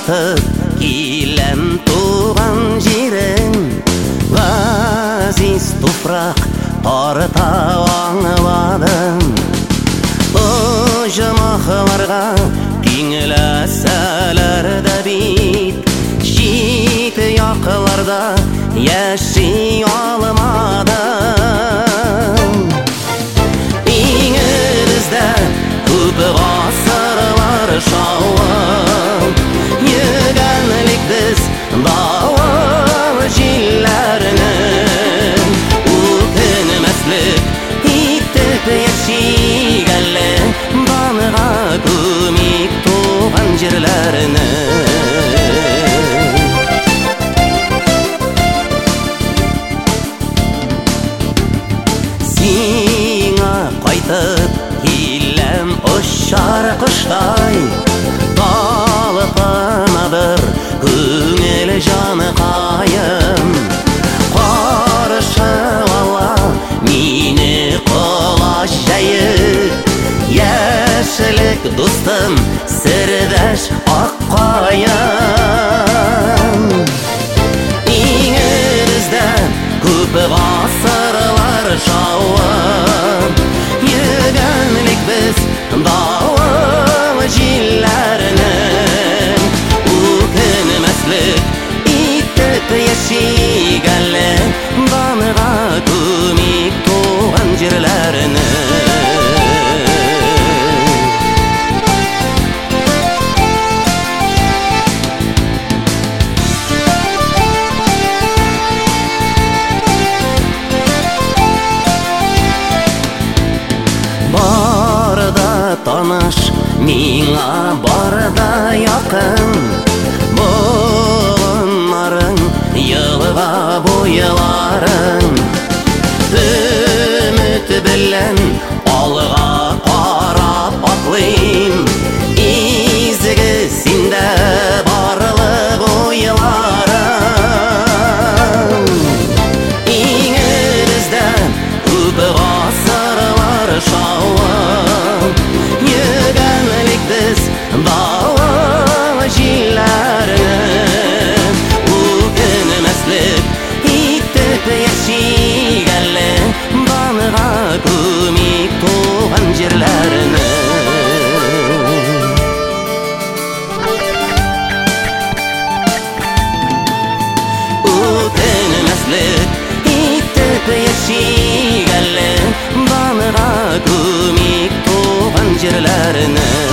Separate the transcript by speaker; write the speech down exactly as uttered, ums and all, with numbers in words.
Speaker 1: кайтып килем туган жерим, газиз туфрак тарта аңладым. Ожмахларга тиңләсәләр дә бит, җите якларда яши алмадым. Иңебездә күп гасырлар шавып, йөгәнлек без давыл җилләрнең, үкенмәслек итеп яшигәнле банга күмик туган җирләрне. Сиңа кайтып килем очар коштай, талпынадыр күңел җаныкаем. Каршы ала мине колаш җәеп, яшьлек дустым, сердәш аккаем. Иңебездә күп гасырлар шавып, йөгәнлек без давыл җилләрнең, үкенмәслек итеп яшигәнле банга күмик туган җирләрне. Барда таныш, миңа барда якын, буыннарың, елга буйларың. Өмет белән алга карап атлыйм, изге синдә барлык уйларың. Иңебездә күп гасырлар шавып, йөгәнлек без давыл җилләрнең, үкенмәслек итеп яшигәнле банга күмик туган җирләрне. Үкенмәслек итеп яшигәнле банга күмик туган җирләрне.